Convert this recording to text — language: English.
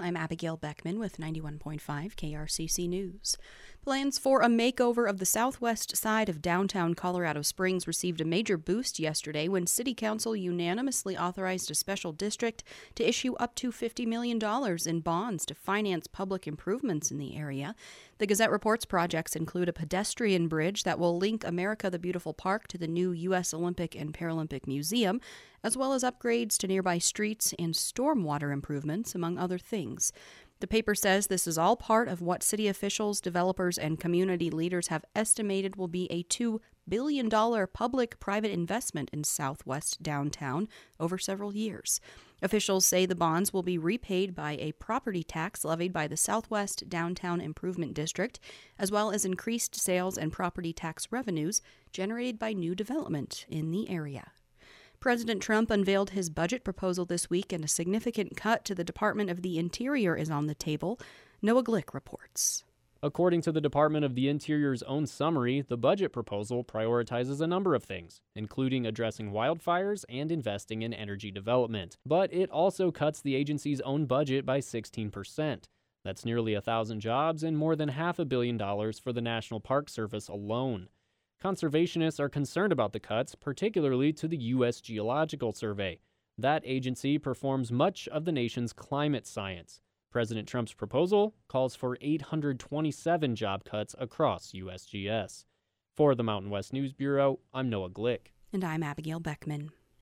I'm Abigail Beckman with 91.5 KRCC News. Plans for a makeover of the southwest side of downtown Colorado Springs received a major boost yesterday when City Council unanimously authorized a special district to issue up to $50 million in bonds to finance public improvements in the area. The Gazette reports projects include a pedestrian bridge that will link America the Beautiful Park to the new U.S. Olympic and Paralympic Museum, as well as upgrades to nearby streets and stormwater improvements, among other things. The paper says this is all part of what city officials, developers, and community leaders have estimated will be a $2 billion public-private investment in southwest downtown over several years. Officials say the bonds will be repaid by a property tax levied by the Southwest Downtown Improvement District, as well as increased sales and property tax revenues generated by new development in the area. President Trump unveiled his budget proposal this week, and a significant cut to the Department of the Interior is on the table. Noah Glick reports. According to the Department of the Interior's own summary, the budget proposal prioritizes a number of things, including addressing wildfires and investing in energy development. But it also cuts the agency's own budget by 16%. That's nearly 1,000 jobs and more than $500 million for the National Park Service alone. Conservationists are concerned about the cuts, particularly to the U.S. Geological Survey. That agency performs much of the nation's climate science. President Trump's proposal calls for 827 job cuts across USGS. For the Mountain West News Bureau, I'm Noah Glick. And I'm Abigail Beckman.